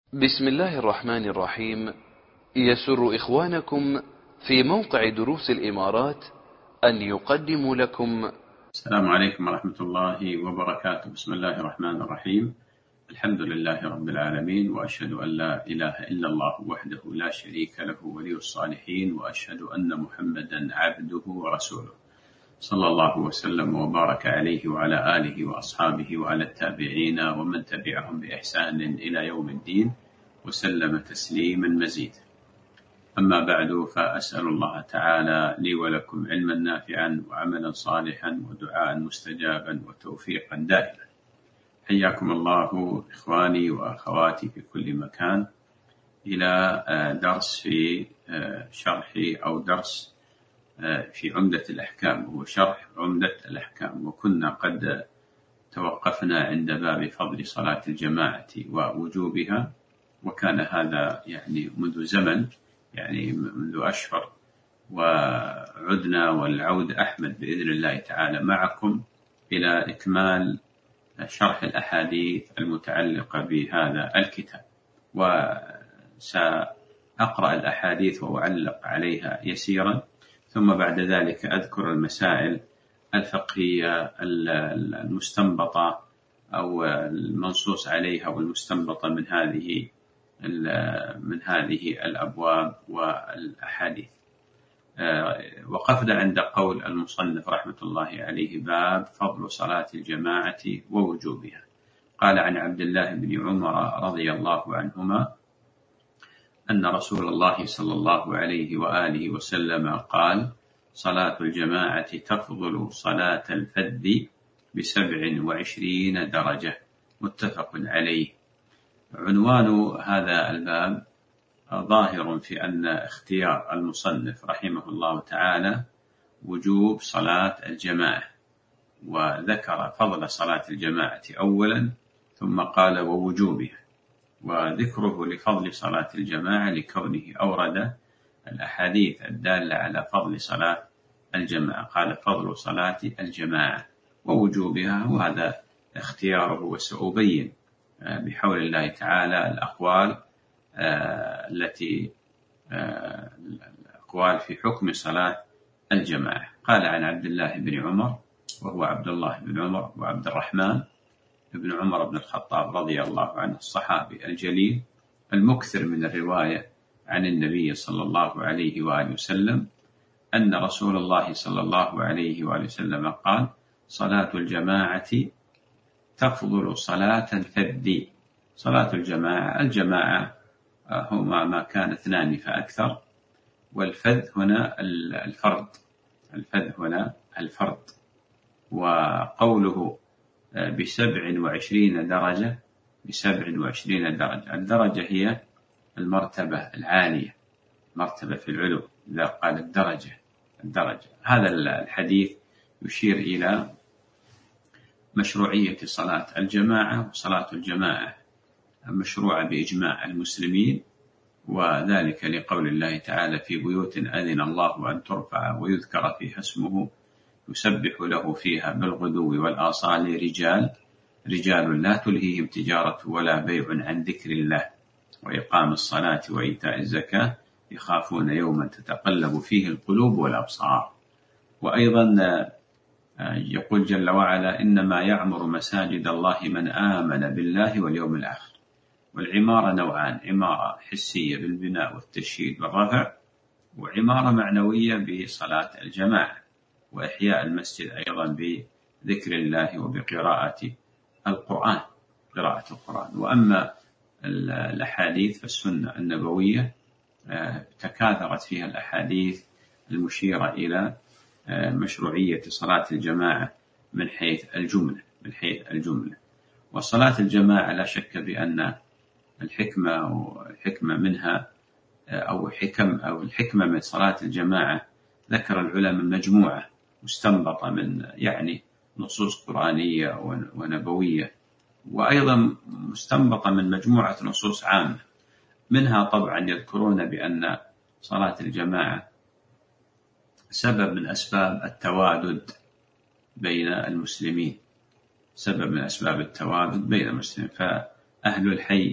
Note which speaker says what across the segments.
Speaker 1: بسم الله الرحمن الرحيم. يسر إخوانكم في موقع دروس الإمارات أن يقدموا لكم.
Speaker 2: السلام عليكم ورحمة الله وبركاته. بسم الله الرحمن الرحيم. الحمد لله رب العالمين، وأشهد أن لا إله إلا الله وحده لا شريك له ولي الصالحين، وأشهد أن محمدا عبده ورسوله، صلى الله وسلم وبارك عليه وعلى آله وأصحابه وعلى التابعين ومن تبعهم بإحسان إلى يوم الدين، وسلم تسليما مزيدا. أما بعد، فأسأل الله تعالى لي ولكم علما نافعا وعملا صالحا ودعاء مستجابا وتوفيقا دائما. حياكم الله إخواني وأخواتي في كل مكان إلى درس في شرح أو درس في عمدة الأحكام، وهو شرح عمدة الأحكام. وكنا قد توقفنا عند باب فضل صلاة الجماعة ووجوبها، وكان هذا يعني منذ زمن، يعني منذ أشهر، وعدنا والعود أحمد بإذن الله تعالى معكم إلى إكمال شرح الأحاديث المتعلقة بهذا الكتاب. وسأقرأ الأحاديث وأعلق عليها يسيرا، ثم بعد ذلك أذكر المسائل الفقهية المستنبطة أو المنصوص عليها والمستنبطة من هذه الأبواب والأحاديث. وقفنا عند قول المصنف رحمة الله عليه: باب فضل صلاة الجماعة ووجوبها. قال: عن عبد الله بن عمر رضي الله عنهما أن رسول الله صلى الله عليه وآله وسلم قال: صلاة الجماعة تفضل صلاة الفذ ب27 درجة. متفق عليه. عنوان هذا الباب ظاهر في أن اختيار المصنف رحمه الله تعالى وجوب صلاة الجماعة، وذكر فضل صلاة الجماعة أولا، ثم قال ووجوبها. وذكره لفضل صلاة الجماعة لكونه أورد الأحاديث الدالة على فضل صلاة الجماعة. قال: فضل صلاة الجماعة ووجوبها، وهذا اختياره. وسأبين بحول الله تعالى الأقوال الأقوال في حكم صلاة الجماعة. قال: عن عبد الله بن عمر، وهو عبد الله بن عمر وعبد الرحمن بن عمر بن الخطاب رضي الله عنه، الصحابي الجليل المكثر من الرواية عن النبي صلى الله عليه وآله وسلم، أن رسول الله صلى الله عليه وآله وسلم قال: صلاة الجماعة تفضل صلاة الفذ. صلاة الجماعة هما ما كان 2 فأكثر، والفذ هنا الفرد. وقوله ب27 درجة، الدرجة هي المرتبة العالية، مرتبة في العلو. إذا قال الدرجة. هذا الحديث يشير إلى مشروعية صلاة الجماعة، وصلاة الجماعة مشروعة بإجماع المسلمين، وذلك لقول الله تعالى: في بيوت أذن الله أن ترفع ويذكر فيها اسمه يسبح له فيها بالغدو والآصال رجال لا تلهيهم تجارة ولا بيع عن ذكر الله وإقام الصلاة وإيتاء الزكاة يخافون يوما تتقلب فيه القلوب والأبصار. وأيضا يقول جل وعلا: إنما يعمر مساجد الله من آمن بالله واليوم الآخر. والعمارة نوعان: عمارة حسية بالبناء والتشييد والرفع، وعمارة معنوية بصلاة الجماعة وإحياء المسجد أيضا بذكر الله وبقراءة القرآن. وأما الأحاديث فالسنة النبوية تكاثرت فيها الأحاديث المشيرة إلى مشروعية صلاة الجماعة من حيث الجملة. وصلاة الجماعة لا شك بأن الحكمة منها أو الحكمة من صلاة الجماعة ذكر العلماء مجموعة مستنبطة من نصوص قرآنية ونبوية، وأيضا مستنبطة من مجموعة نصوص عامة. منها طبعا يذكرون بأن صلاة الجماعة سبب من أسباب التوادد بين المسلمين، فأهل الحي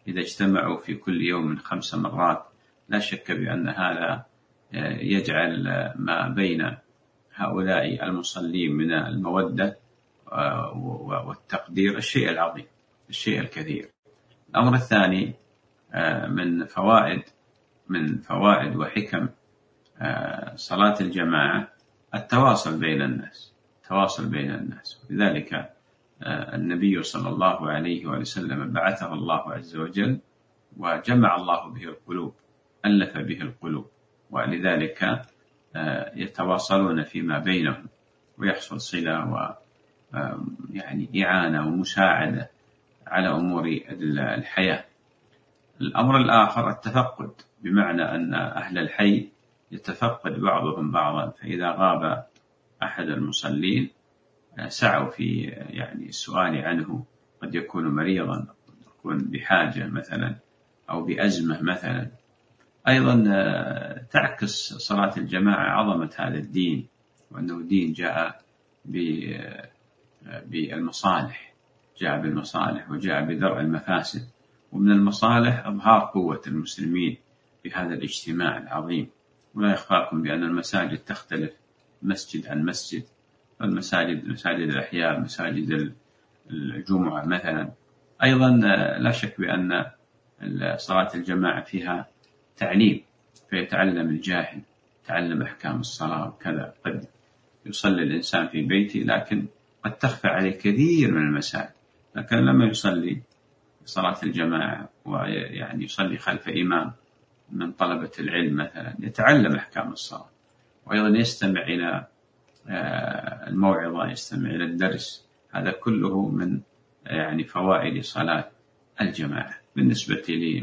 Speaker 2: إذا اجتمعوا في كل يوم 5 مرات لا شك بأن هذا يجعل ما بين هؤلاء المصلين من المودة والتقدير الشيء العظيم، الشيء الكثير. الأمر الثاني من فوائد وحكم صلاة الجماعة التواصل بين الناس. لذلك النبي صلى الله عليه وسلم بعثه الله عز وجل وجمع الله به القلوب، ألف به القلوب، ولذلك يتواصلون فيما بينهم ويحصل صلة يعني إعانة ومساعدة على أمور الحياة. الأمر الآخر التفقد، بمعنى أن أهل الحي يتفقد بعضهم بعضا، فإذا غاب أحد المصلين سعوا في يعني السؤال عنه، قد يكون مريضا، قد يكون بحاجة مثلا أو بأزمة مثلا. أيضا تعكس صلاة الجماعة عظمة هذا الدين، وأنه دين جاء بالمصالح، وجاء بدرء المفاسد. ومن المصالح إظهار قوة المسلمين بهذا الاجتماع العظيم. ولا يخفاكم بأن المساجد تختلف مسجد عن مسجد، مساجد الأحياء، مساجد الجمعة مثلا. أيضا لا شك بأن صلاة الجماعة فيها تعليم، فيتعلم الجاهل، تعلم أحكام الصلاة وكذا. قد يصلي الإنسان في بيته لكن قد تخفى عليه كثير من المسائل، لكن لما يصلي صلاة الجماعة ويعني يصلي خلف إمام من طلبة العلم مثلا يتعلم أحكام الصلاة، وأيضا يستمع إلى الموعظة، يستمع إلى الدرس. هذا كله من يعني فوائد صلاة الجماعة. بالنسبة لي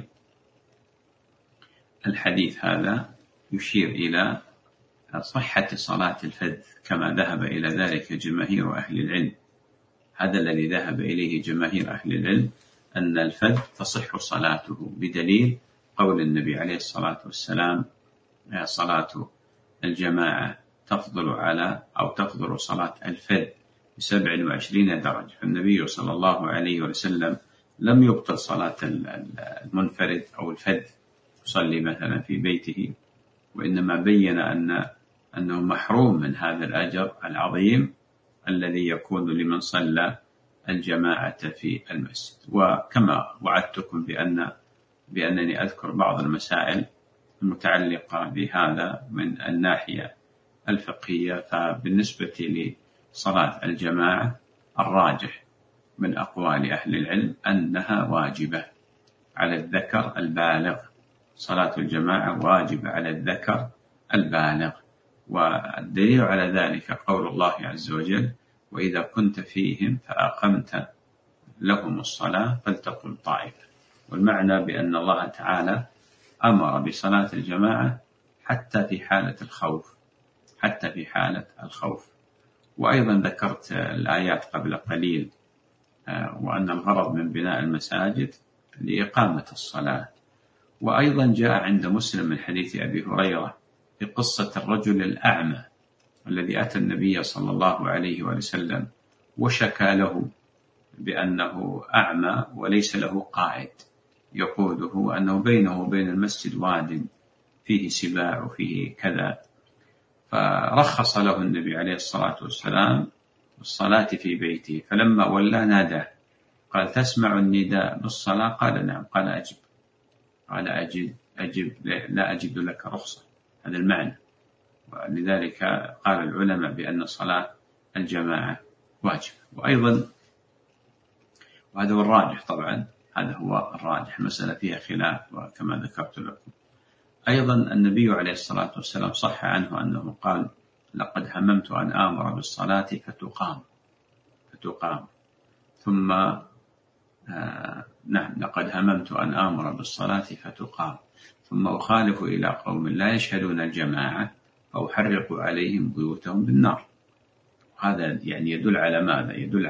Speaker 2: الحديث هذا يشير إلى صحة صلاة الفذ كما ذهب إلى ذلك جماهير أهل العلم. هذا الذي ذهب إليه جماهير أهل العلم، أن الفذ تصح صلاته بدليل قول النبي عليه الصلاة والسلام: صلاة الجماعة تفضل صلاة الفذ ب27 درجة. فالنبي صلى الله عليه وسلم لم يبطل صلاة المنفرد أو الفذ يصلي مثلا في بيته، وإنما بين أنه محروم من هذا الأجر العظيم الذي يكون لمن صلى الجماعة في المسجد. وكما وعدتكم بأنني أذكر بعض المسائل المتعلقة بهذا من الناحية الفقهية. فبالنسبة لصلاة الجماعة الراجح من أقوال أهل العلم أنها واجبة على الذكر البالغ. صلاة الجماعة واجبة على الذكر البالغ، والدليل على ذلك قول الله عز وجل: وإذا كنت فيهم فأقمت لهم الصلاة فلتقم طائفة. والمعنى بأن الله تعالى أمر بصلاة الجماعة حتى في حالة الخوف. وأيضا ذكرت الآيات قبل قليل، وأن الغرض من بناء المساجد لإقامة الصلاة. وأيضا جاء عند مسلم من حديث أبي هريرة في قصة الرجل الأعمى الذي أتى النبي صلى الله عليه وسلم وشكى له بأنه أعمى وليس له قائد يقوده، أنه بينه وبين المسجد واد فيه سباع وفيه كذا. فرخص له النبي عليه الصلاة والسلام بالصلاة في بيته. فلما ولى ناداه قال: تسمع النداء بالصلاة؟ قال: نعم. قال: أجب. قال: أجب لا أجد لك رخصة. هذا المعنى. ولذلك قال العلماء بأن صلاة الجماعة واجب. وأيضا وهذا هو الراجح، طبعا هذا هو الراجح، مسألة فيها خلاف وكما ذكرت لكم. أيضا النبي عليه الصلاة والسلام صح عنه أنه قال: لقد هممت أن آمر بالصلاة فتقام ثم لقد هممت أن آمر بالصلاة فتقام ثم أخالف إلى قوم لا يشهدون الجماعة فأحرق عليهم بيوتهم بالنار. هذا يعني يدل على ماذا؟ يدل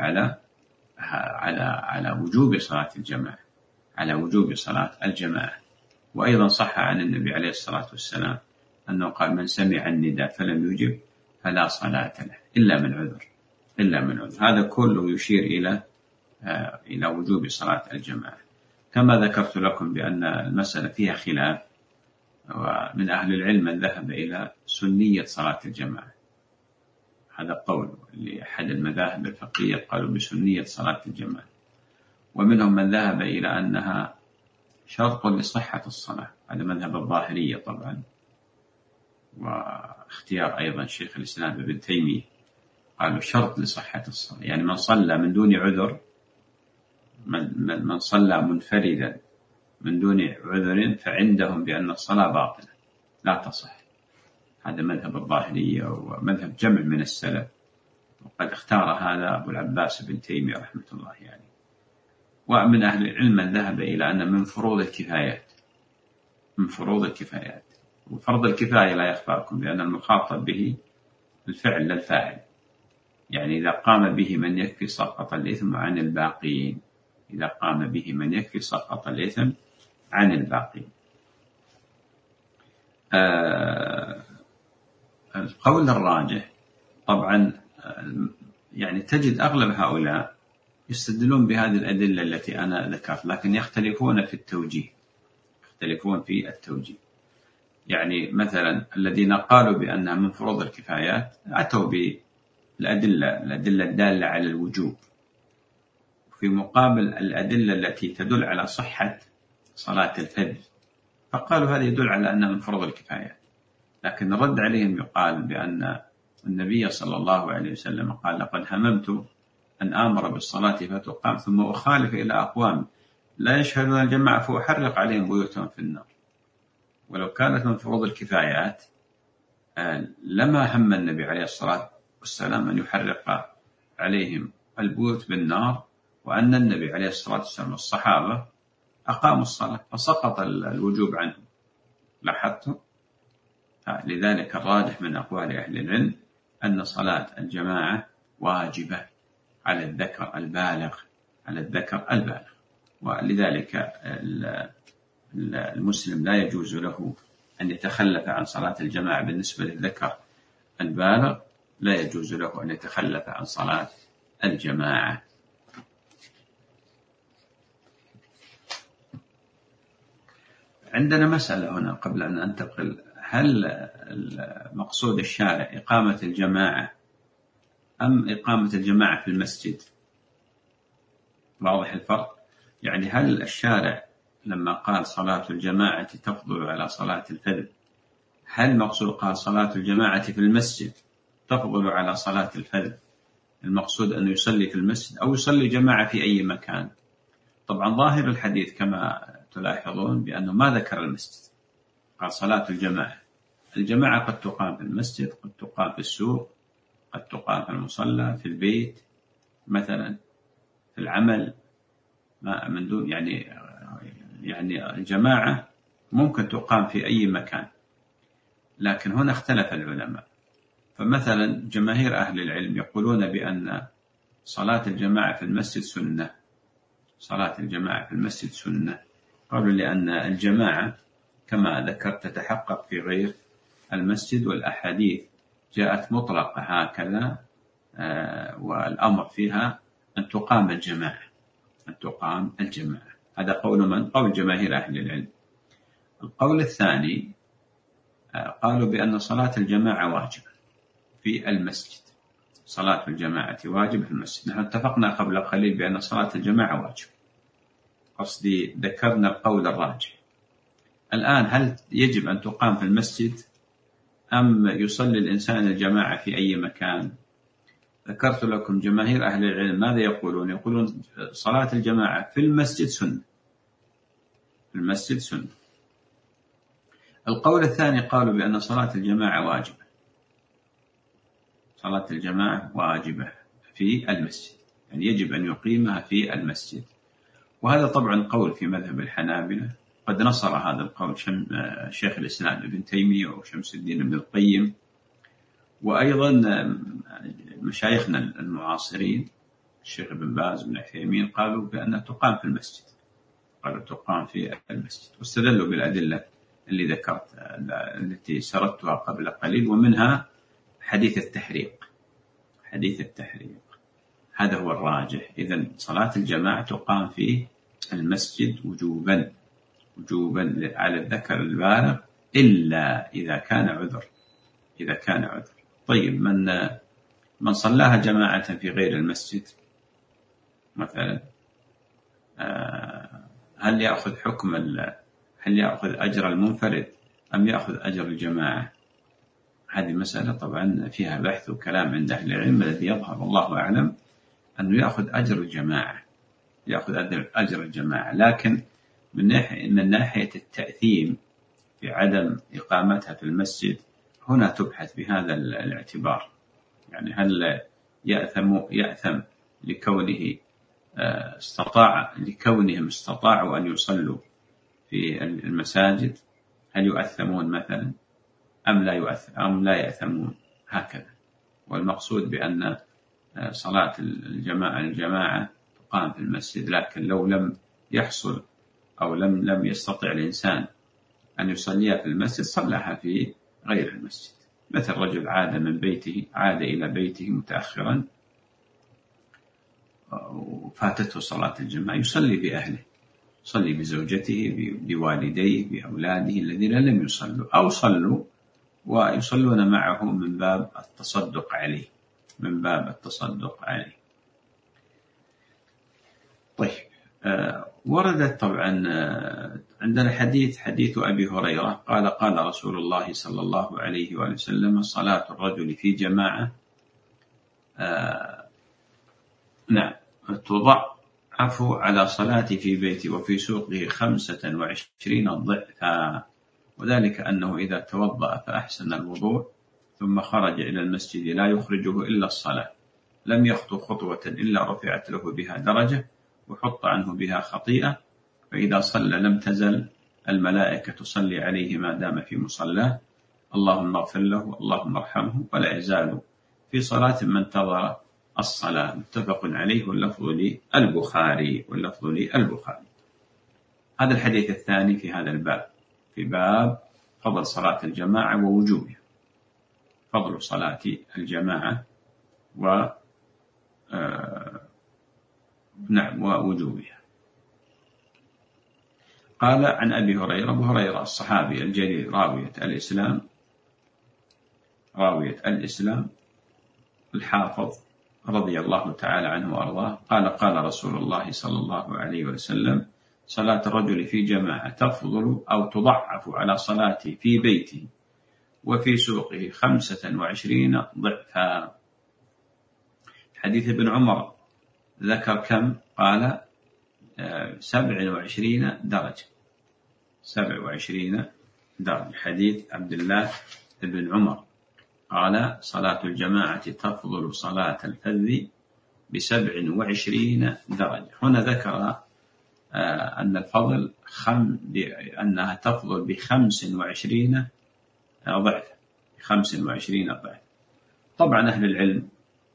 Speaker 2: على وجوب صلاة الجماعة، على وجوب صلاة الجماعة. وأيضا صح عن النبي عليه الصلاة والسلام أنه قال: من سمع النداء فلم يجب فلا صلاة له إلا من عذر. هذا كله يشير إلى وجوب صلاة الجماعة. كما ذكرت لكم بأن المسألة فيها خلاف، ومن أهل العلم من ذهب إلى سنية صلاة الجماعة، هذا قول لأحد المذاهب الفقهية قالوا بسنية صلاة الجماعة، ومنهم من ذهب إلى أنها شرط لصحة الصلاة، هذا مذهب الظاهرية طبعا، واختيار أيضا شيخ الإسلام ابن تيمية، قالوا شرط لصحة الصلاة، يعني من صلى من دون عذر، من صلى منفردا من دون عذر فعندهم بأن الصلاة باطلة لا تصح، هذا مذهب الظاهرية ومذهب جمع من السلف، وقد اختار هذا أبو العباس بن تيمية رحمة الله يعني. ومن أهل العلم من ذهب إلى أن من فروض الكفايات، من فروض الكفايات، وفرض الكفاية لا يخفاكم بأن المخاطب به الفعل لا الفاعل، يعني إذا قام به من يكفي سقط الإثم عن الباقين، إذا قام به من يكفي سقط الإثم عن الباقين. القول الراجح طبعا يعني تجد أغلب هؤلاء يستدلون بهذه الأدلة التي أنا ذكرت، لكن يختلفون في التوجيه، يختلفون في التوجيه. يعني مثلا الذين قالوا بأنها من فروض الكفايات أتوا بالأدلة الدالة على الوجوب، في مقابل الأدلة التي تدل على صحة صلاة الفجر، فقالوا هذا يدل على أنها من فروض الكفايات. لكن الرد عليهم يقال بأن النبي صلى الله عليه وسلم قال لقد هممت أن آمر بالصلاة فتقام ثم أخالف إلى أقوام لا يشهدون الجماعة فأحرق عليهم بيوتهم في النار. ولو كانت من فروض الكفايات لما هم النبي عليه الصلاة والسلام أن يحرق عليهم البيوت بالنار، وأن النبي عليه الصلاة والسلام والصحابة أقاموا الصلاة فسقط الوجوب عنهم. لاحظتم؟ لذلك الراجح من أقوال أهل العلم أن صلاة الجماعة واجبة على الذكر البالغ، على الذكر البالغ، ولذلك المسلم لا يجوز له أن يتخلف عن صلاة الجماعة. بالنسبة للذكر البالغ لا يجوز له أن يتخلف عن صلاة الجماعة. عندنا مسألة هنا قبل أن أنتقل، هل مقصود الشارع إقامة الجماعة أم إقامة الجماعة في المسجد؟ واضح الفرق؟ يعني هل الشارع لما قال صلاة الجماعة تفضل على صلاة الفجر، هل مقصود قال صلاة الجماعة في المسجد تفضل على صلاة الفجر، المقصود أنه يصلي في المسجد أو يصلي جماعة في أي مكان؟ طبعا ظاهر الحديث كما تلاحظون بأنه ما ذكر المسجد، قال صلاة الجماعة. الجماعة قد تقام في المسجد، قد تقام في السوق، قد تقام في المصلى، في البيت مثلا، في العمل، ما من دون يعني الجماعة ممكن تقام في أي مكان. لكن هنا اختلف العلماء، فمثلا جماهير أهل العلم يقولون بأن صلاة الجماعة في المسجد سنة، صلاة الجماعة في المسجد سنة، قالوا لأن الجماعة كما ذكرت تتحقق في غير المسجد، والأحاديث جاءت مطلقة هكذا، والأمر فيها أن تقام الجماعة، أن تقام الجماعة. هذا قول من؟ قول جماهير أهل العلم. القول الثاني قالوا بأن صلاة الجماعة واجبة في المسجد، صلاة الجماعة واجبة في المسجد. نحن اتفقنا قبل قليل بأن صلاة الجماعة واجبة، قصدي ذكرنا القول الراجح. الآن هل يجب أن تقام في المسجد أم يصلي الإنسان الجماعة في أي مكان؟ ذكرت لكم جماهير أهل العلم ماذا يقولون؟ يقولون صلاة الجماعة في المسجد سنة، في المسجد سنة. القول الثاني قالوا بأن صلاة الجماعة واجبة، صلاة الجماعة واجبة في المسجد، يعني يجب أن يقيمها في المسجد. وهذا طبعا قول في مذهب الحنابلة، قد نصر هذا القول شيخ الإسلام ابن تيمية وشمس الدين ابن القيم، وأيضا مشايخنا المعاصرين الشيخ ابن باز بن عثيمين قالوا بأنها تقام في المسجد، قالوا تقام في المسجد، واستدلوا بالأدلة اللي ذكرت التي سردتها قبل قليل، ومنها حديث التحريق، حديث التحريق. هذا هو الراجح. إذن صلاة الجماعة تقام في المسجد وجوبا على الذكر البالغ إلا إذا كان عذر. طيب من صلاها جماعة في غير المسجد مثلا، هل يأخذ أجر المنفرد أم يأخذ أجر الجماعة؟ هذه مسألة طبعا فيها بحث وكلام عند أهل العلم. الذي يظهر والله أعلم أنه يأخذ أجر الجماعة، لكن من ناحية التأثيم في عدم إقامتها في المسجد هنا تبحث بهذا الاعتبار. يعني هل يأثم لكونهم استطاعوا أن يصلوا في المساجد؟ هل يؤثمون مثلا أم لا يأثمون؟ هكذا. والمقصود بأن صلاة الجماعة تقام في المسجد، لكن لو لم يحصل أو لم يستطع الإنسان أن يصليها في المسجد صلىها في غير المسجد. مثل رجل عاد إلى بيته متأخرا وفاتته صلاة الجماعة، يصلي بأهله، يصلي بزوجته بوالديه بأولاده الذين لم يصلوا أو صلوا ويصلون معه من باب التصدق عليه. طيب، وردت طبعا عندنا حديث أبي هريرة قال رسول الله صلى الله عليه وآله وسلم: صلاة الرجل في جماعة تضعف على صلاة في بيته وفي سوقه 25 ضعفا، وذلك أنه إذا توضأ فأحسن الوضوء ثم خرج إلى المسجد لا يخرجه إلا الصلاة، لم يخطو خطوة إلا رفعت له بها درجة وحط عنه بها خطيئة، فإذا صلى لم تزل الملائكة تصلي عليه ما دام في مصلاه، اللهم اغفر له اللهم ارحمه، ولا يزال في صلاة من انتظر الصلاة. متفق عليه واللفظ للبخاري. هذا الحديث الثاني في هذا الباب، في باب فضل صلاة الجماعة ووجوبها. فضل صلاة الجماعة ووجوبها. قال عن أبي هريرة، أبو هريرة الصحابي الجليل راوية الإسلام الحافظ رضي الله تعالى عنه وأرضاه، قال رسول الله صلى الله عليه وسلم: صلاة الرجل في جماعة تفضل أو تضعف على صلاته في بيته وفي سوقه 25 ضعفا. حديث ابن عمر ذكر كم؟ قال 27 درجة. 27 درجة. حديث عبد الله بن عمر قال: صلاة الجماعة تفضل صلاة الفذ ب27 درجة. هنا ذكر أن الفضل أنها تفضل ب25 ضعف. 25 ضعف. طبعا أهل العلم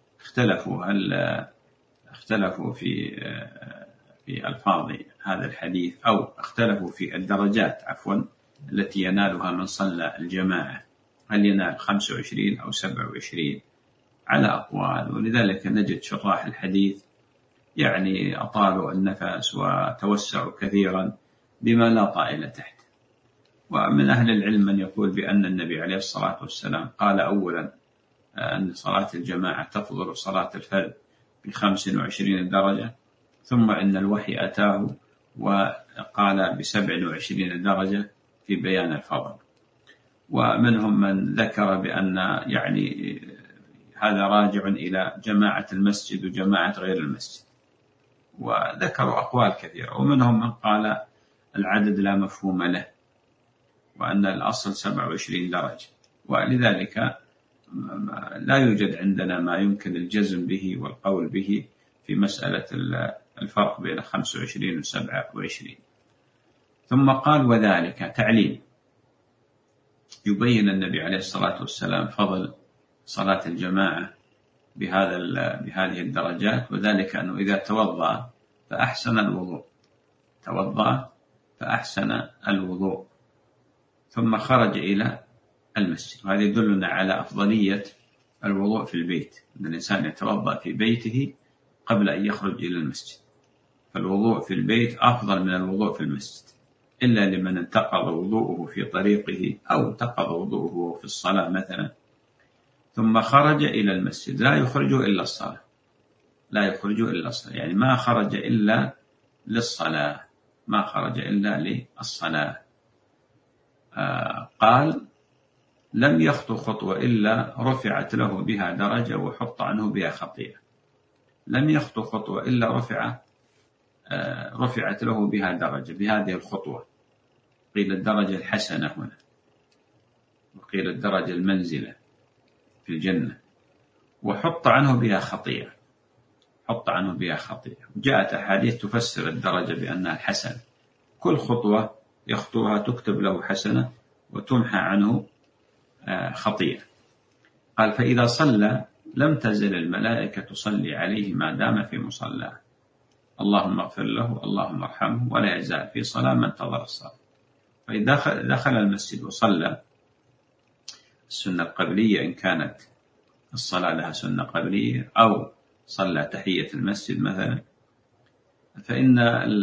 Speaker 2: اختلفوا في ألفاظ هذا الحديث، أو اختلفوا في الدرجات التي ينالها من صلى الجماعة، هل ينال 25 أو 27 على أقوال. ولذلك نجد شراح الحديث يعني أطالوا النفس وتوسعوا كثيرا بما لا طائل تحته. ومن أهل العلم من يقول بأن النبي عليه الصلاة والسلام قال أولا أن صلاة الجماعة تفضل صلاة الفرد ب25 درجة، ثم إن الوحي أتاه وقال ب27 درجة في بيان الفضل. ومنهم من ذكر بأن يعني هذا راجع إلى جماعة المسجد وجماعة غير المسجد، وذكروا أقوال كثيرة. ومنهم من قال العدد لا مفهوم له، وأن الأصل 27 درجة، ولذلك لا يوجد عندنا ما يمكن الجزم به والقول به في مسألة الفرق بين 25 و 27. ثم قال: وذلك تعليل يبين النبي عليه الصلاة والسلام فضل صلاة الجماعة بهذه الدرجات، وذلك أنه إذا توضأ فأحسن الوضوء ثم خرج إلى المسجد، وهذا يدلنا على أفضلية الوضوء في البيت، أن الإنسان يتوضأ في بيته قبل أن يخرج إلى المسجد. فالوضوء في البيت أفضل من الوضوء في المسجد، إلا لمن انتقض وضوءه في طريقه أو انتقض وضوءه في الصلاة مثلا ثم خرج إلى المسجد، لا يخرج إلا الصلاة، لا يخرج إلا الصلاة، يعني ما خرج إلا للصلاة، ما خرج إلا للصلاة. قال لم يخطو خطوة إلا رفعت له بها درجة وحط عنه بها خطيئة. لم يخطو خطوة إلا رفعت له بها درجة بهذه الخطوة، قيل الدرجة الحسنة هنا، وقيل الدرجة المنزلة في الجنة، وحط عنه بها خطيئة، حط عنه بها خطيئة. جاءت أحاديث تفسر الدرجة بأنها الحسنة، كل خطوة يخطوها تكتب له حسنة وتمحى عنه خطيئة. قال فإذا صلى لم تزل الملائكة تصلي عليه ما دام في مصلاه، اللهم اغفر له اللهم ارحمه، ولا يزال في صلاة ما انتظر الصلاة. فإذا دخل المسجد وصلى السنة القبلية إن كانت الصلاة لها سنة قبلية، أو صلى تحية المسجد مثلا، فإن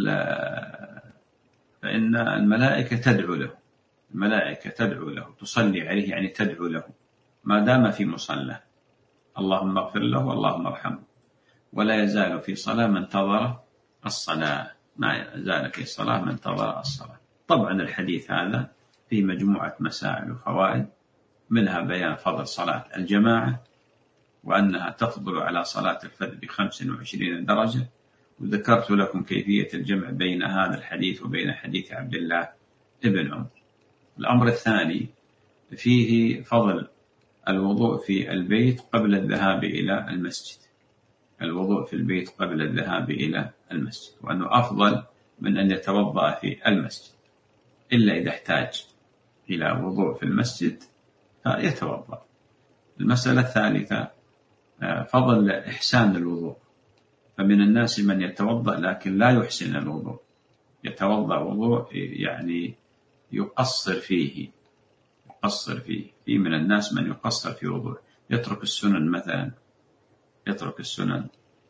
Speaker 2: الملائكة تدعو له، الملائكة تدعو له، تصلي عليه يعني تدعو له ما دام في مصلاه، اللهم اغفر له اللهم ارحمه، ولا يزال في صلاة من انتظر الصلاة، ما يزال في صلاة من انتظر الصلاة. طبعا الحديث هذا فيه مجموعة مسائل وفوائد، منها بيان فضل صلاة الجماعة وأنها تفضل على صلاة الفرد ب25 درجة، وذكرت لكم كيفية الجمع بين هذا الحديث وبين حديث عبد الله ابن عمر. الأمر الثاني فيه فضل الوضوء في البيت قبل الذهاب إلى المسجد، الوضوء في البيت قبل الذهاب إلى المسجد، وأنه أفضل من أن يتوضأ في المسجد، إلا إذا احتاج إلى وضوء في المسجد فيتوضأ. المسألة الثالثة فضل إحسان الوضوء، فمن الناس من يتوضأ لكن لا يحسن الوضوء، يتوضأ وضوء يعني يقصر فيه، في من الناس من يقصر في وضوء، يترك السنن مثلا، يترك السنن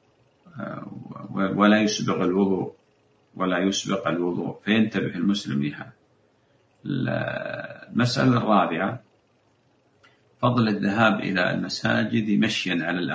Speaker 2: ولا يسبق الوضوء، فينتبه المسلم لها. المسألة الرابعة فضل الذهاب إلى المساجد مشيا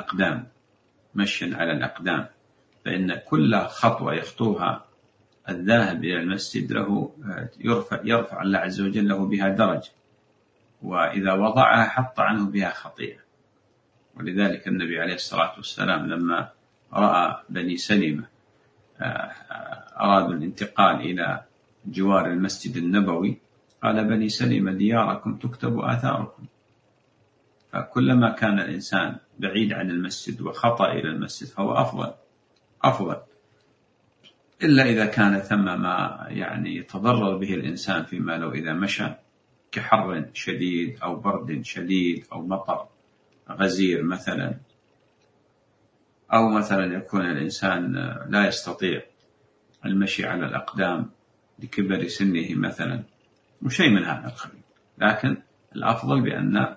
Speaker 2: على الأقدام، فإن كل خطوة يخطوها الذاهب إلى المسجد له يرفع الله عز وجل له بها درجة، وإذا وضعها حط عنه بها خطيئة. ولذلك النبي عليه الصلاة والسلام لما رأى بني سلمة أرادوا الانتقال إلى جوار المسجد النبوي قال بني سلمة دياركم تكتب آثاركم. فكلما كان الإنسان بعيد عن المسجد وخطأ إلى المسجد فهو أفضل، إلا إذا كان ثم ما يعني يتضرر به الإنسان فيما لو إذا مشى كحر شديد أو برد شديد أو مطر غزير مثلا، أو مثلا يكون الإنسان لا يستطيع المشي على الأقدام لكبر سنه مثلا وشيء من هذا القبيل. لكن الأفضل بأن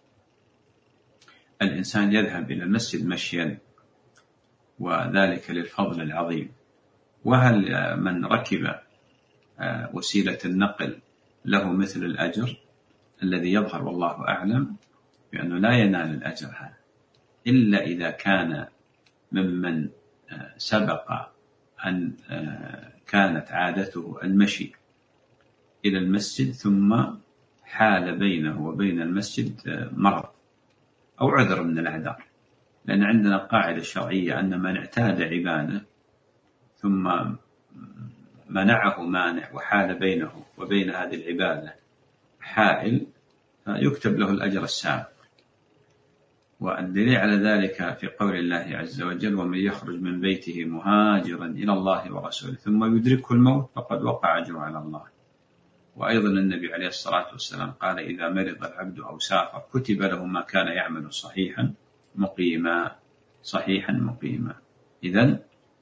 Speaker 2: الإنسان يذهب إلى المسجد مشيا، وذلك للفضل العظيم. وهل من ركب وسيلة النقل له مثل الأجر؟ الذي يظهر والله أعلم بأنه لا ينال الأجر هذا إلا إذا كان ممن سبق أن كانت عادته المشي إلى المسجد ثم حال بينه وبين المسجد مرض أو عذر من الأعذار، لأن عندنا قاعدة شرعية أن من اعتاد عبادة ثم منعه مانع وحال بينه وبين هذه العبادة حائل فيكتب له الأجر السابق. والدليل على ذلك في قول الله عز وجل ومن يخرج من بيته مهاجرا إلى الله ورسوله ثم يدركه الموت فقد وقع أجره على الله. وأيضا النبي عليه الصلاة والسلام قال إذا مرض العبد أو سافر كتب له ما كان يعمل صحيحا مقيما. إذن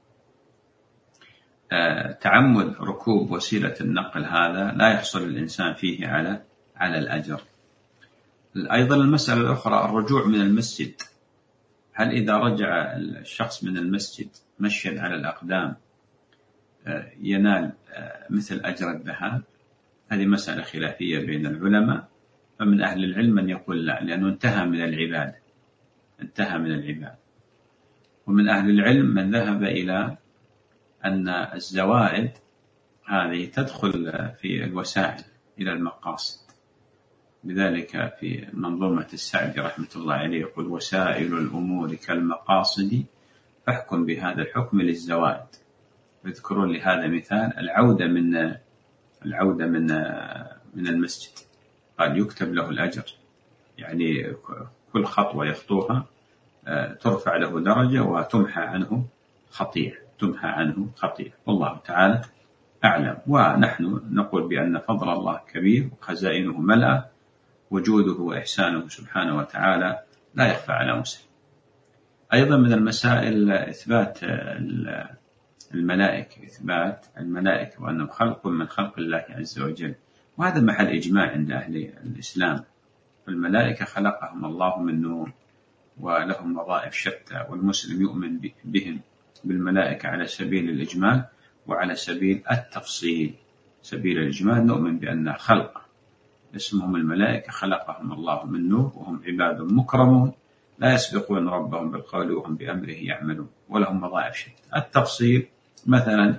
Speaker 2: تعمد ركوب وسيلة النقل هذا لا يحصل الإنسان فيه على الأجر. أيضا المسألة الأخرى الرجوع من المسجد، هل إذا رجع الشخص من المسجد مشيا على الأقدام ينال مثل أجر الذهاب؟ هذه مسألة خلافية بين العلماء، فمن أهل العلم من يقول لا، لأنه انتهى من العبادة، انتهى من العبادة. ومن أهل العلم من ذهب إلى أن الزوائد هذه تدخل في الوسائل إلى المقاصد. لذلك في منظومة السعدي رحمة الله عليه يقول: وسائل الأمور كالمقاصد فاحكم بهذا الحكم للزوائد. يذكرون لهذا مثال العودة من المسجد، قال يكتب له الأجر، يعني كل خطوة يخطوها ترفع له درجة وتمحى عنه خطيئة، تمحى عنه خطيئة. والله تعالى أعلم. ونحن نقول بأن فضل الله كبير وخزائنه ملأ، وجوده وإحسانه سبحانه وتعالى لا يخفى على مسلم. أيضا من المسائل إثبات الملائكة، إثبات الملائكة وأنهم خلق من خلق الله عز وجل، وهذا محل إجماع عند أهل الإسلام. الملائكة خلقهم الله من نور ولهم وظائف شتى، والمسلم يؤمن بهم بالملائكة على سبيل الإجمال وعلى سبيل التفصيل. سبيل الإجمال نؤمن بأن خلق اسمهم الملائكة خلقهم الله من نور، وهم عباد مكرمون لا يسبقون ربهم بالقول وهم بأمره يعملون، ولهم وظائف شتى. التفصيل مثلا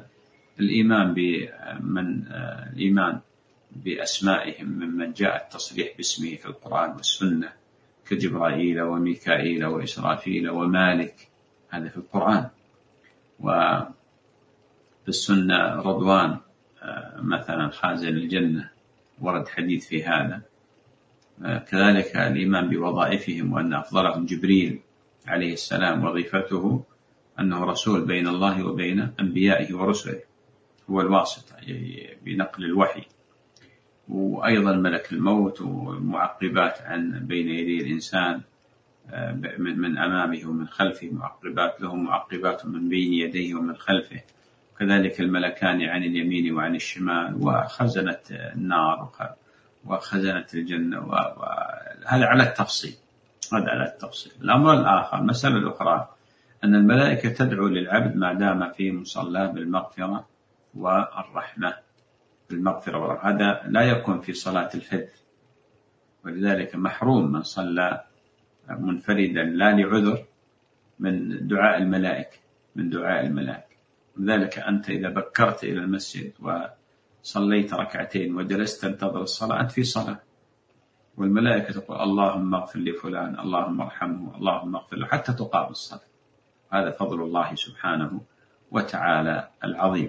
Speaker 2: الإيمان بأسمائهم ممن جاء التصريح باسمه في القرآن والسنة، كجبرائيل وميكائيل وإسرافيل ومالك، هذا في القرآن. وفي السنة رضوان مثلا خازن الجنة، ورد حديث في هذا. كذلك الإيمان بوظائفهم، وأن أفضلهم جبريل عليه السلام وظيفته أنه رسول بين الله وبين أنبيائه ورسله، هو الواسطة بنقل الوحي. وأيضا ملك الموت ومعقبات عن بين يدي الإنسان من أمامه ومن خلفه، معقبات له معقبات من بين يديه ومن خلفه. كذلك الملكان عن اليمين وعن الشمال، وخزنة النار وخزنة الجنة، وهذا على التفصيل. هذا على التفصيل. الأمر الآخر، مسألة الأخرى، أن الملائكة تدعو للعبد ما دام في مصلاه بالمغفرة والرحمة، بالمغفرة والرحمة. هذا لا يكون في صلاة الفجر، ولذلك محروم من صلى منفردا لا لعذر من دعاء الملائكة، من دعاء الملائكة. لذلك أنت إذا بكرت إلى المسجد وصليت ركعتين وجلست تنتظر الصلاة، أنت في صلاة، والملائكة تقول اللهم اغفر لفلان، اللهم ارحمه، اللهم اغفر له، حتى تقام الصلاة. هذا فضل الله سبحانه وتعالى العظيم.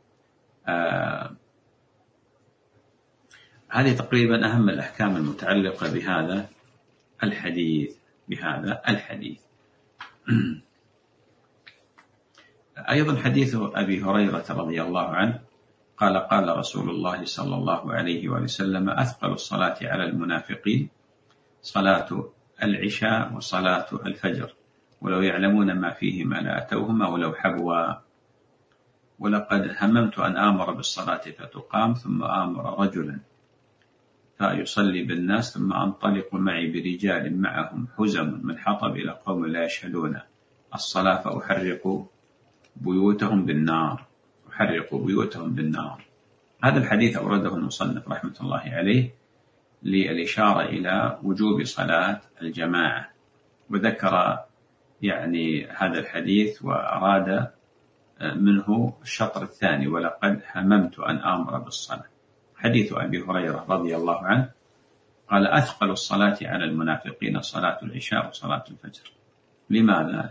Speaker 2: هذه تقريبا أهم الأحكام المتعلقة بهذا الحديث. أيضا حديث أبي هريرة رضي الله عنه قال: قال رسول الله صلى الله عليه وسلم: أثقل الصلاة على المنافقين صلاة العشاء وصلاة الفجر، ولو يعلمون ما فيهما لأتوهما ولو حبوا. ولقد هممت أن آمر بالصلاة فتقام، ثم آمر رجلا فيصلي بالناس، ثم أنطلق معي برجال معهم حزم من حطب إلى قوم لا يشهدون الصلاة فأحرق بيوتهم بالنار. هذا الحديث أورده المصنف رحمة الله عليه للإشارة إلى وجوب صلاة الجماعة، وذكر يعني هذا الحديث وأراد منه الشطر الثاني: ولقد هممت أن آمر بالصلاة. حديث أبي هريرة رضي الله عنه قال: أثقل الصلاة على المنافقين صلاة العشاء وصلاة الفجر. لماذا؟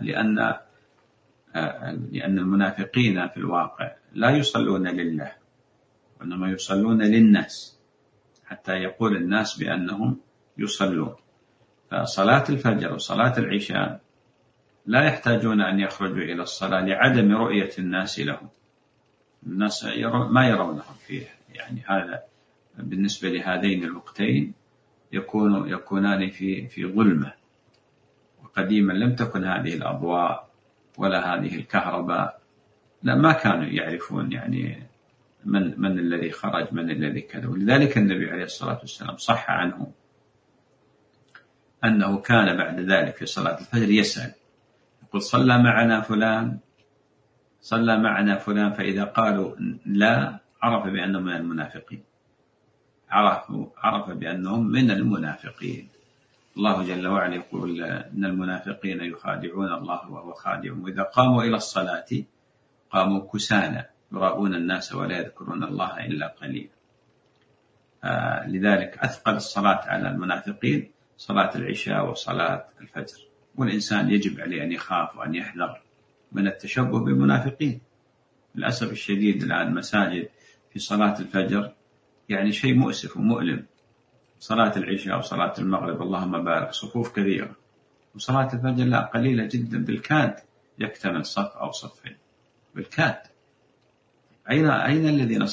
Speaker 2: لأن المنافقين في الواقع لا يصلون لله، وإنما يصلون للناس، حتى يقول الناس بأنهم يصلون. فصلاة الفجر وصلاة العشاء لا يحتاجون أن يخرجوا إلى الصلاة لعدم رؤية الناس لهم. الناس ما يرونهم فيه، يعني هذا بالنسبة لهذين الوقتين يكونان في ظلمة. وقديما لم تكن هذه الأضواء ولا هذه الكهرباء، ما كانوا يعرفون يعني من الذي خرج، من الذي كذا. ولذلك النبي عليه الصلاة والسلام صح عنه أنه كان بعد ذلك في صلاة الفجر يسأل، يقول: صلى معنا فلان؟ صلى معنا فلان، فإذا قالوا لا عرف بأنهم من المنافقين، عرف بأنهم من المنافقين. الله جل وعلا يقول إن المنافقين يخادعون الله وهو خادعهم، وإذا قاموا إلى الصلاة قاموا كسالى يراءون الناس ولا يذكرون الله إلا قليلا. لذلك أثقل الصلاة على المنافقين صلاة العشاء وصلاة الفجر، والإنسان يجب عليه أن يخاف وأن يحذر من التشبه بالمنافقين. للأسف الشديد الآن مساجد في صلاة الفجر يعني شيء مؤسف ومؤلم، صلاة العشاء وصلاة المغرب اللهم بارك صفوف كثيرة، وصلاة الفجر لا، قليلة جدا، بالكاد يكتمل صف أو صفين بالكاد. أين الذين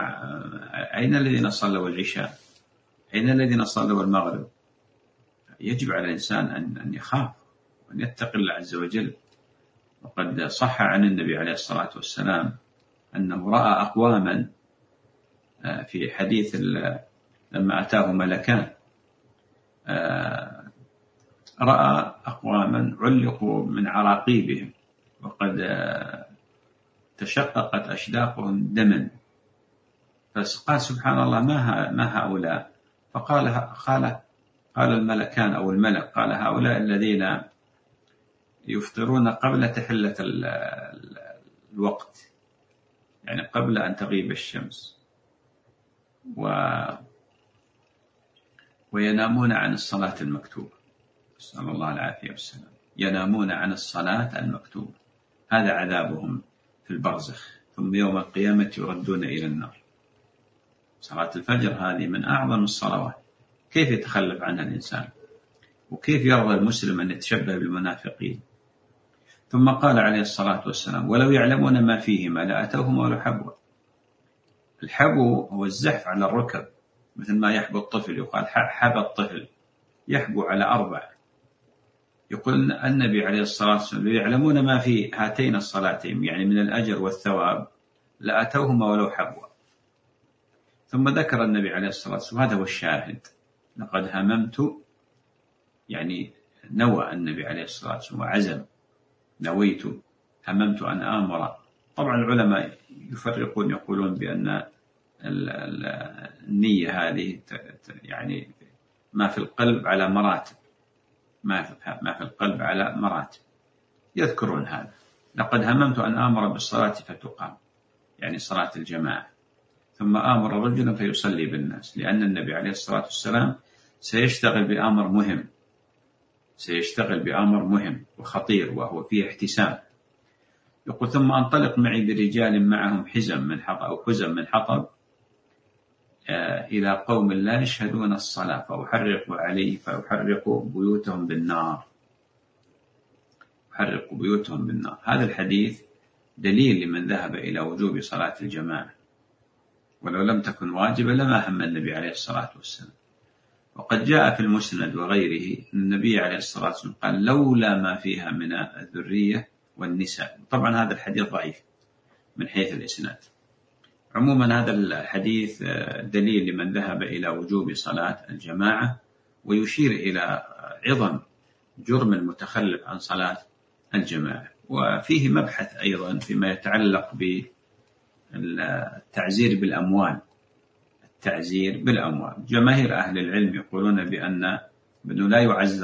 Speaker 2: صلوا العشاء؟ أين الذين صلوا المغرب؟ يجب على الإنسان أن يخاف وأن يتقي الله عز وجل. وقد صح عن النبي عليه الصلاة والسلام أنه رأى أقواما في حديث لما أتاه ملكان، رأى أقواما علقوا من عراقيبهم وقد تشققت أشداقهم دما، فقال سبحان الله ما هؤلاء؟ قال الملكان أو الملك قال هؤلاء الذين يفطرون قبل تحلة الوقت، يعني قبل أن تغيب الشمس، وينامون عن الصلاة المكتوبة، نسأل الله العافية والسلام، ينامون عن الصلاة المكتوبة، هذا عذابهم في البرزخ، ثم يوم القيامة يردون إلى النار. صلاة الفجر هذه من أعظم الصلوات، كيف يتخلف عنها الإنسان؟ وكيف يرضى المسلم أن يتشبه بالمنافقين؟ ثم قال عليه الصلاة والسلام ولو يعلمون ما فيهما لأتوهما ولو حبوا. الحبو هو الزحف على الركب، مثل ما يحبو الطفل، يقال حبى الطفل، يحبو على 4. يقول النبي عليه الصلاة والسلام لو يعلمون ما في هاتين الصلاتين يعني من الأجر والثواب لأتوهما ولو حبوا. ثم ذكر النبي عليه الصلاة والسلام، هذا هو الشاهد، لقد هممت، يعني نوى النبي عليه الصلاة والسلام وعزم، نويت، هممت أن آمر. طبعا العلماء يفرقون، يقولون بأن النية هذه يعني ما في القلب على مراتب، ما في القلب على مراتب، يذكرون هذا. لقد هممت أن آمر بالصلاة فتقام، يعني صلاة الجماعة، ثم آمر رجلا فيصلي بالناس، لأن النبي عليه الصلاة والسلام سيشتغل بأمر مهم وخطير، وهو فيه احتساب. يقول ثم أنطلق معي برجال معهم حزم من حطب إلى قوم لا يشهدون الصلاة فأحرق بيوتهم بالنار. هذا الحديث دليل لمن ذهب إلى وجوب صلاة الجماعة، ولو لم تكن واجبة لما هم النبي عليه الصلاة والسلام. وقد جاء في المسند وغيره أن النبي عليه الصلاة والسلام قال لولا ما فيها من الذرية والنساء. طبعا هذا الحديث ضعيف من حيث الإسناد. عموما هذا الحديث دليل لمن ذهب إلى وجوب صلاة الجماعة، ويشير إلى عظم جرم المتخلف عن صلاة الجماعة. وفيه مبحث أيضا فيما يتعلق بالتعزير بالأموال. جماهير أهل العلم يقولون بأنه لا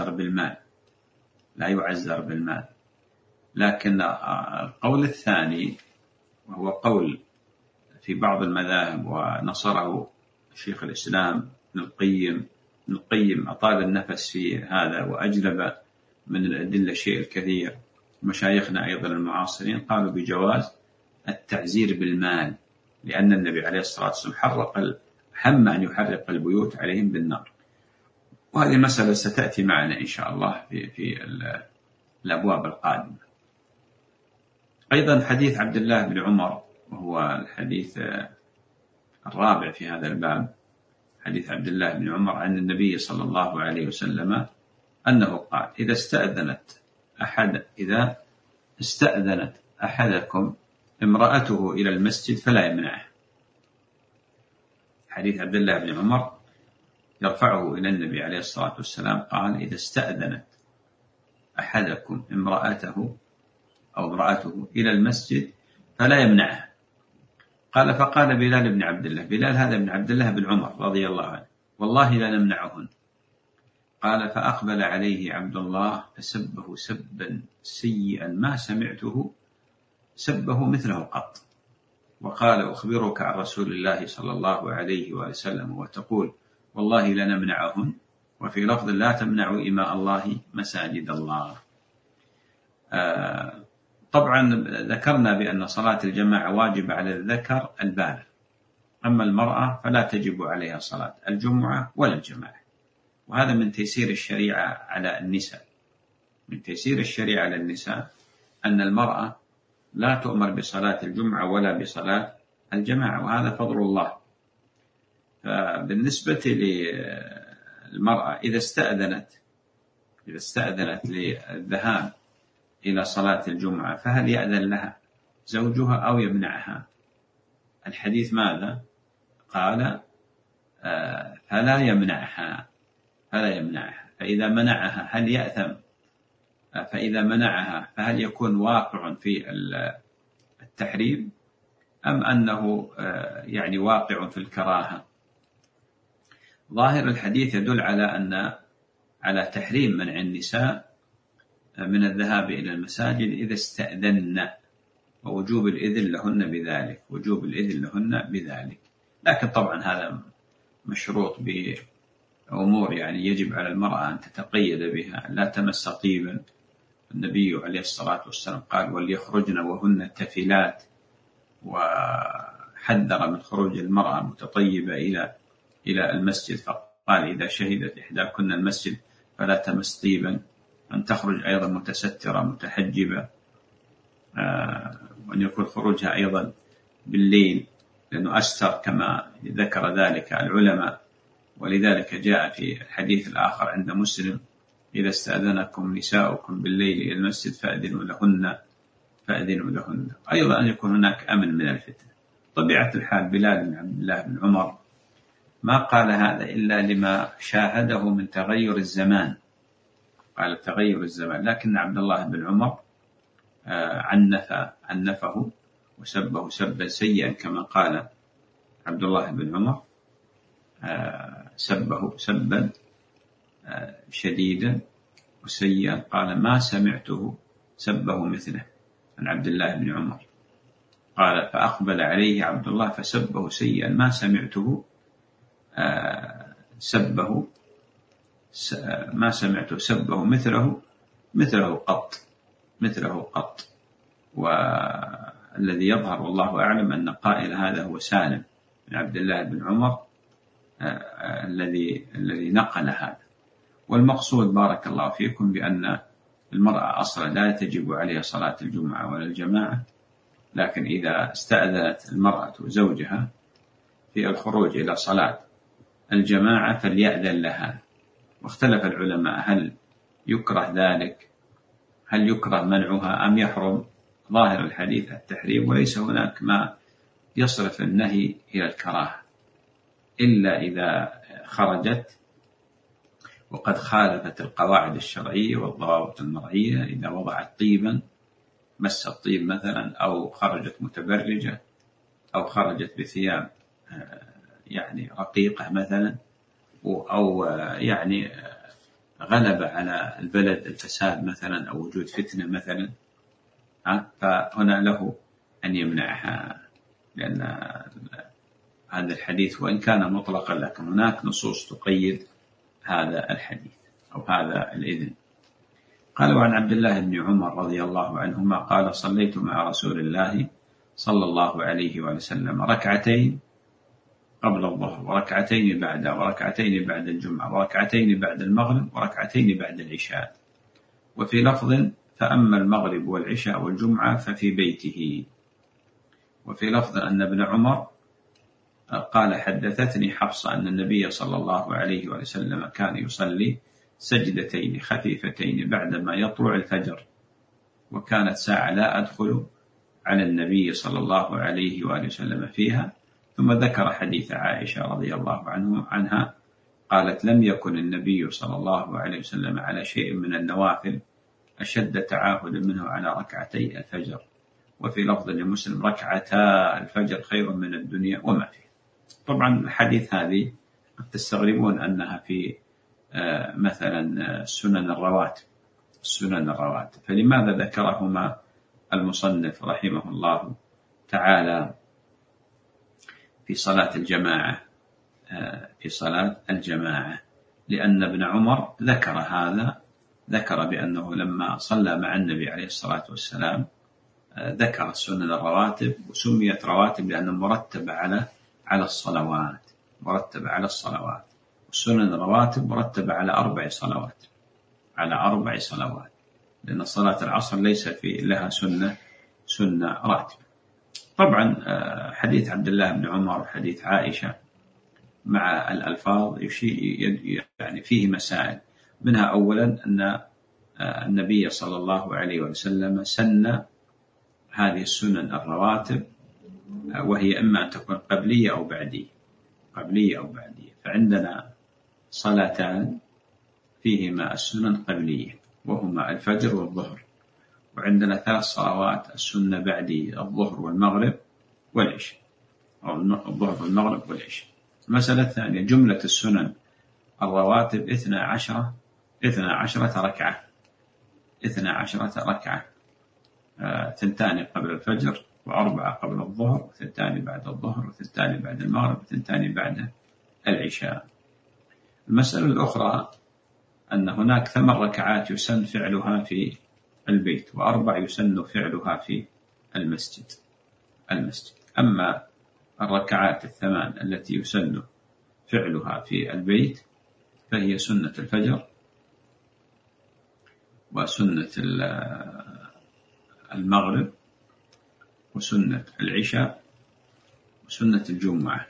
Speaker 2: يعزر بالمال، لكن القول الثاني وهو قول في بعض المذاهب ونصره شيخ الإسلام ابن القيم أطال النفس في هذا وأجلب من الأدلة الشيء الكثير. مشايخنا أيضا المعاصرين قالوا بجواز التعزير بالمال، لأن النبي عليه الصلاة والسلام هم أن يحرق البيوت عليهم بالنار. وهذه مسألة ستأتي معنا إن شاء الله في الأبواب القادمة. أيضا حديث عبد الله بن عمر، وهو الحديث الرابع في هذا الباب، حديث عبد الله بن عمر عن النبي صلى الله عليه وسلم أنه قال إذا استأذنت أحدكم امرأته إلى المسجد فلا يمنعه. حديث عبد الله بن عمر يرفعه إلى النبي عليه الصلاة والسلام، قال إذا استأذنت أحدكم امرأته إلى المسجد فلا يمنعها. قال فقال بلال بن عبد الله، بلال هذا بن عبد الله بن عمر رضي الله عنه، والله لا نمنعهن. قال فأقبل عليه عبد الله فسبه سبا سيئا ما سمعته سبه مثله قط، وقال أخبرك عن رسول الله صلى الله عليه وسلم وتقول والله لا نمنعهن، وفي لفظ لا تمنعوا إماء الله مساجد الله. طبعا ذكرنا بأن صلاة الجماعة واجبة على الذكر البالغ، أما المرأة فلا تجب عليها صلاة الجمعة ولا الجماعة، وهذا من تيسير الشريعة على النساء. من تيسير الشريعة على النساء أن المرأة لا تؤمر بصلاة الجمعة ولا بصلاة الجماعة، وهذا فضل الله. فبالنسبة للمرأة إذا استأذنت للذهاب إلى صلاة الجمعة فهل يأذن لها زوجها أو يمنعها؟ الحديث ماذا؟ قال فلا يمنعها. فإذا منعها هل يأثم؟ فإذا منعها فهل يكون واقع في التحريم أم أنه يعني واقع في الكراهة؟ ظاهر الحديث يدل على تحريم منع النساء من الذهاب إلى المساجد إذا استأذن، ووجوب الإذن لهن بذلك. لكن طبعا هذا مشروط بأمور يعني يجب على المرأة أن تتقيد بها، لا تمس طيبا. النبي عليه الصلاة والسلام قال وليخرجن وهن تفلات، وحذر من خروج المرأة متطيبة إلى المسجد، فقال إذا شهدت إحداكن المسجد فلا تمس طيبا، أن تخرج أيضا متسترة متحجبة، وأن يكون خروجها أيضا بالليل لأنه أستر كما ذكر ذلك العلماء. ولذلك جاء في الحديث الآخر عند مسلم إذا استأذنكم نساؤكم بالليل إلى المسجد فأذنوا لهن. أيضا أن يكون هناك أمن من الفتنة. طبيعة الحال بلال بن عبد الله بن عمر ما قال هذا إلا لما شاهده من تغير الزمان، قال تغير الزمان، لكن عبد الله بن عمر عنفه وسبه سبا سيئا كما قال عبد الله بن عمر، سبه سبا شديدا وسيئا، قال ما سمعته سبه مثله عن عبد الله بن عمر. قال فأقبل عليه عبد الله فسبه سيئا ما سمعته سبه مثله قط. والذي يظهر والله أعلم أن قائل هذا هو سالم بن عبد الله بن عمر الذي نقل هذا. والمقصود بارك الله فيكم بأن المرأة أصلا لا تجب عليها صلاة الجمعة ولا الجماعة، لكن إذا استأذنت المرأة زوجها في الخروج إلى صلاة الجماعة فليأذن لها. واختلف العلماء هل يكره ذلك، هل يكره منعها أم يحرم؟ ظاهر الحديث التحريم، وليس هناك ما يصرف النهي إلى الكراهة إلا إذا خرجت وقد خالفت القواعد الشرعية والضوابط المرعية، إذا وضعت طيبا مس الطيب مثلا، أو خرجت متبرجة، أو خرجت بثياب يعني رقيقة مثلا، أو يعني غلب على البلد الفساد مثلا أو وجود فتنة مثلا، فهنا له أن يمنعها، لأن هذا الحديث وإن كان مطلقا لكن هناك نصوص تقيد هذا الحديث أو هذا الإذن. قال وعن عبد الله بن عمر رضي الله عنهما قال صليت مع رسول الله صلى الله عليه وسلم ركعتين قبل الظهر وركعتين بعده وركعتين بعد الجمعة وركعتين بعد المغرب وركعتين بعد العشاء، وفي لفظ فأما المغرب والعشاء والجمعة ففي بيته. وفي لفظ أن ابن عمر قال حدثتني حفصة أن النبي صلى الله عليه وسلم كان يصلي سجدتين خفيفتين بعدما يطلع الفجر، وكانت ساعة لا أدخل على النبي صلى الله عليه وسلم فيها. ثم ذكر حديث عائشة رضي الله عنها قالت لم يكن النبي صلى الله عليه وسلم على شيء من النوافل أشد تعاهد منه على ركعتي الفجر، وفي لفظ لمسلم ركعتا الفجر خير من الدنيا وما فيه. طبعا الحديث هذه قد تستغربون أنها في مثلا سنن الرواتب، فلماذا ذكرهما المصنف رحمه الله تعالى في صلاة الجماعة؟ لأن ابن عمر ذكر بأنه لما صلى مع النبي عليه الصلاة والسلام ذكر سنن الرواتب، وسميت رواتب لأنها مرتبة على الصلوات، والسنن الرواتب مرتبة على 4 صلوات، لأن صلاة العصر ليس لها سنة راتبة. طبعا حديث عبد الله بن عمر وحديث عائشة مع الألفاظ يعني فيه مسائل، منها أولا أن النبي صلى الله عليه وسلم سن هذه السنن الرواتب، وهي إما أن تكون قبلية أو بعدية، فعندنا صلاتان فيهما السنن قبلية وهما الفجر والظهر، وعندنا 3 صلوات السنة بعدية، الظهر والمغرب والعشاء، أو الظهر والمغرب والعشاء. المسألة الثانية جملة السنن الرواتب 12 ركعة، 2 قبل الفجر، و4 قبل الظهر، و2 بعد الظهر، و2 بعد المغرب، و2 بعد العشاء. المسألة الأخرى أن هناك 8 ركعات يسن فعلها في البيت، و4 يسن فعلها في المسجد. أما الركعات 8 التي يسن فعلها في البيت فهي سنة الفجر، وسنة المغرب، وسنة العشاء، وسنة الجمعة.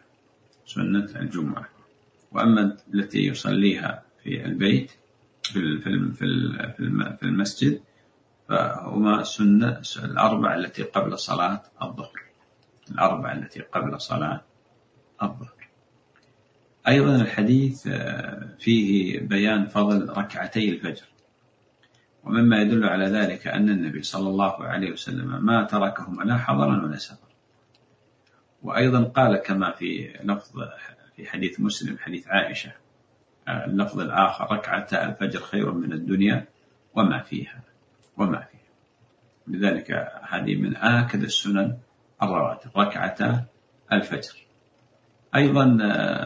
Speaker 2: وأما التي يصليها في البيت في المسجد فهما سنة 4 التي قبل صلاة الظهر. أيضا الحديث فيه بيان فضل ركعتي الفجر، ومما يدل على ذلك أن النبي صلى الله عليه وسلم ما تركهما لا حضرا ولا سفرا. وأيضا قال كما في لفظ في حديث مسلم حديث عائشة اللفظ الآخر ركعتا الفجر خير من الدنيا وما فيها. لذلك هذه من آكد السنن الرواتب ركعتا الفجر. أيضا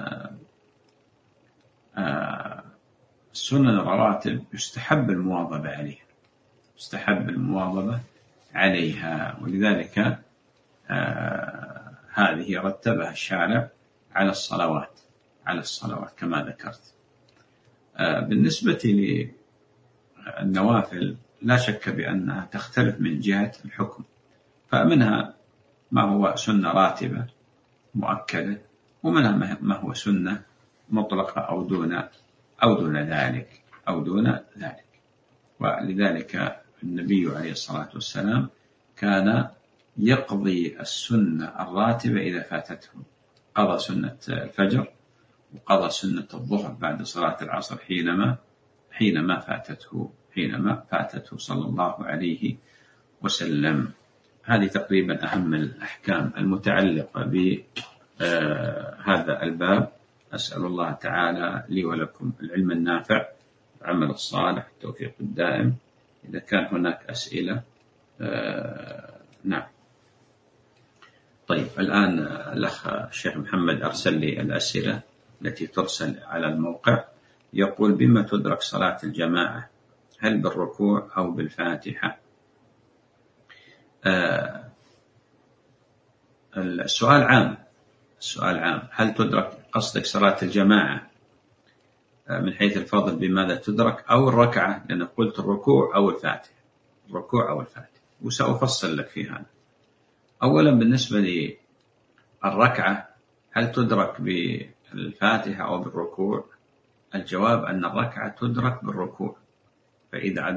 Speaker 2: السنن الرواتب يستحب المواظبة عليها، ولذلك هذه رتبها الشارع على الصلوات كما ذكرت. بالنسبة للنوافل لا شك بأنها تختلف من جهة الحكم، فمنها ما هو سنة راتبة مؤكدة، ومنها ما هو سنة مطلقة أو دون ذلك. ولذلك النبي عليه الصلاة والسلام كان يقضي السنة الراتبة إذا فاتته، قضى سنة الفجر وقضى سنة الظهر بعد صلاة العصر حينما فاتته صلى الله عليه وسلم. هذه تقريبا أهم الأحكام المتعلقة بهذا الباب. أسأل الله تعالى لي ولكم العلم النافع والعمل الصالح التوفيق الدائم. إذا كان هناك أسئلة نعم. طيب الآن الأخ الشيخ محمد أرسل لي الأسئلة التي ترسل على الموقع. يقول: بما تدرك صلاة الجماعة؟ هل بالركوع أو بالفاتحة؟ السؤال عام. هل تدرك، قصدك صلاة الجماعة من حيث الفضل بماذا تدرك، أو الركعة؟ لأن قلت الركوع أو الفاتحة، وسأفصل لك في هذا. أولا بالنسبة للركعة هل تدرك بالفاتحة أو بالركوع؟ الجواب أن الركعة تدرك بالركوع، فإذا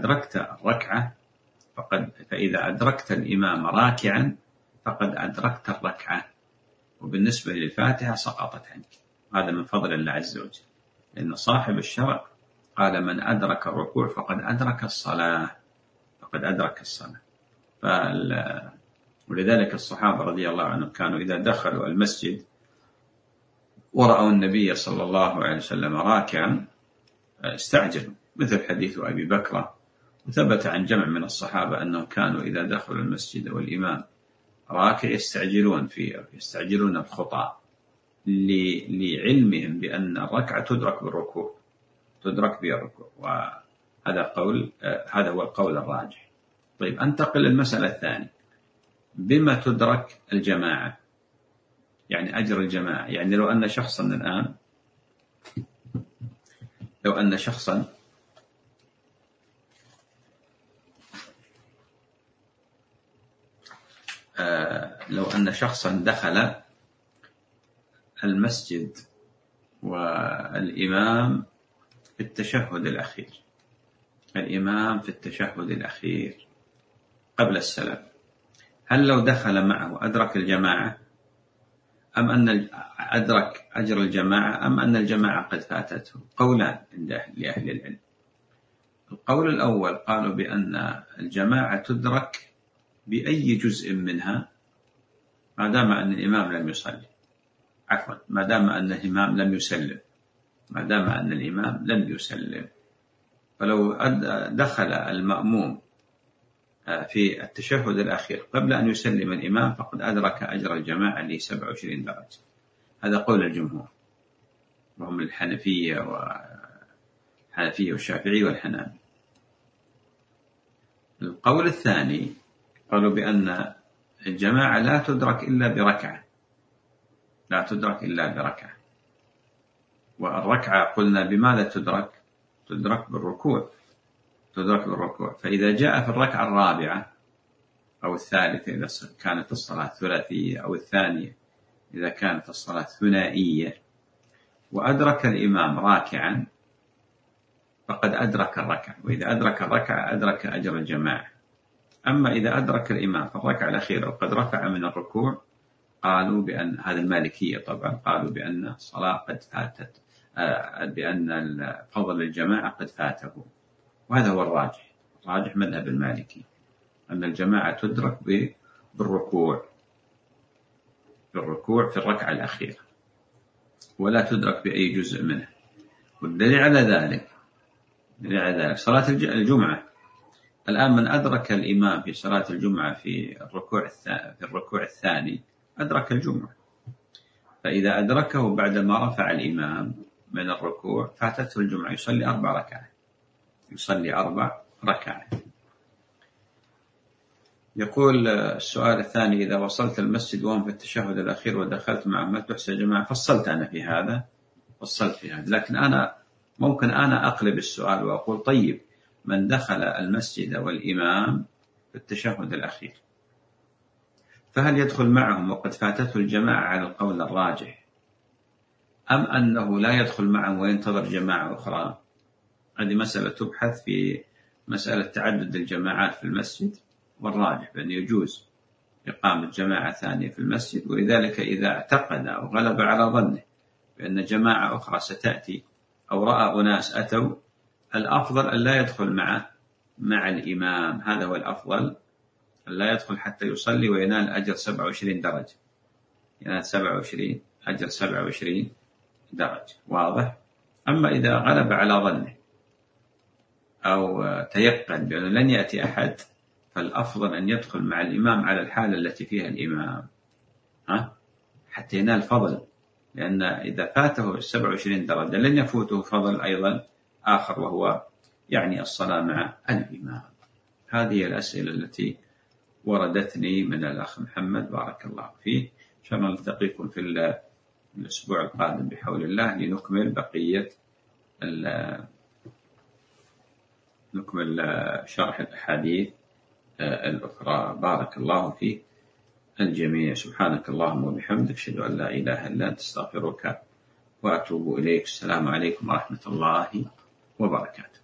Speaker 2: أدركت الإمام راكعا فقد أدركت الركعة، وبالنسبة للفاتحة سقطت عنك. هذا من فضل الله عز وجل، لأن صاحب الشرع قال: من أدرك الركوع فقد أدرك الصلاة. ولذلك الصحابة رضي الله عنهم كانوا إذا دخلوا المسجد ورأوا النبي صلى الله عليه وسلم راكعا استعجلوا، مثل حديث أبي بكر. وثبت عن جمع من الصحابة أنهم كانوا إذا دخلوا المسجد والإمام راكع يستعجلون الخطى لعلمهم بأن الركعة تدرك بالركوع. وهذا هذا هو القول الراجح. طيب، أنتقل للمسألة الثانية: بما تدرك الجماعة؟ يعني أجر الجماعة. يعني لو أن شخصا الآن دخل المسجد والإمام في التشهد الأخير قبل السلام، هل لو دخل معه أدرك الجماعة أم أن أدرك أجر الجماعة أم أن الجماعة قد فاتته؟ قولان لأهل العلم. القول الأول قالوا بأن الجماعة تدرك بأي جزء منها ما دام أن الإمام لم يصلي، ما دام أن الإمام لم يسلم. فلو دخل المأموم في التشهد الأخير قبل أن يسلم الإمام فقد أدرك أجر الجماعة ل 27 درجة. هذا قول الجمهور، وهم الحنفية والشافعي والحنابلة. القول الثاني قالوا بأن الجماعة لا تدرك إلا بركعة. والركعة قلنا بماذا تدرك بالركوع. فإذا جاء في الركعة الرابعة أو الثالثة إذا كانت الصلاة ثلاثية، أو الثانية إذا كانت الصلاة ثنائية، وأدرك الإمام راكعا فقد أدرك الركعة، وإذا أدرك الركعة أدرك أجر الجماعة. أما إذا أدرك الإمام في الركعة الأخيرة وقد رفع من الركوع، قالوا بأن هذا المالكية طبعا، قالوا بأن الصلاة قد فاتت، بأن فضل الجماعة قد فاته. وهذا هو الراجح مذهب المالكي، أن الجماعة تدرك بالركوع في الركعة الأخيرة، ولا تدرك بأي جزء منها. والدليل على ذلك صلاة الجمعة. الآن من أدرك الإمام في صلاة الجمعة في الركوع الثاني أدرك الجمعة، فإذا أدركه بعدما رفع الإمام من الركوع فاتته الجمعة، يصلي 4 ركعات. يقول السؤال الثاني: إذا وصلت المسجد وهم في التشهد الأخير ودخلت معهم هل تحسب جماعة؟ فصلت في هذا، لكن ممكن أنا أقلب السؤال وأقول: طيب، من دخل المسجد والإمام في التشهد الأخير فهل يدخل معهم وقد فاتته الجماعة على القول الراجح، أم أنه لا يدخل معهم وينتظر جماعة أخرى؟ هذه مسألة تبحث في مسألة تعدد الجماعات في المسجد، والراجح بأن يجوز إقامة جماعة ثانية في المسجد. ولذلك إذا اعتقد أو غلب على ظنه بأن جماعة أخرى ستأتي أو رأى أناس أتوا، الأفضل أن لا يدخل مع الإمام. هذا هو الأفضل، أن لا يدخل حتى يصلي وينال أجر 27 درجة، أجر 27 درجة. واضح؟ أما إذا غلب على ظنه أو تيقن بأنه لن يأتي أحد، فالأفضل أن يدخل مع الإمام على الحالة التي فيها الإمام حتى ينال فضل، لأن إذا فاته 27 درجة لن يفوته فضل أيضا آخر، وهو يعني الصلاة مع الإمام. هذه الأسئلة التي وردتني من الأخ محمد، بارك الله فيه. إن شاء الله نلتقيكم في الأسبوع القادم بحول الله لنكمل بقية شرح الأحاديث الأخرى. بارك الله في الجميع. سبحانك اللهم وبحمدك، أشهد أن لا إله إلا أنت، أستغفرك وأتوب إليك. السلام عليكم ورحمة الله وبركاته.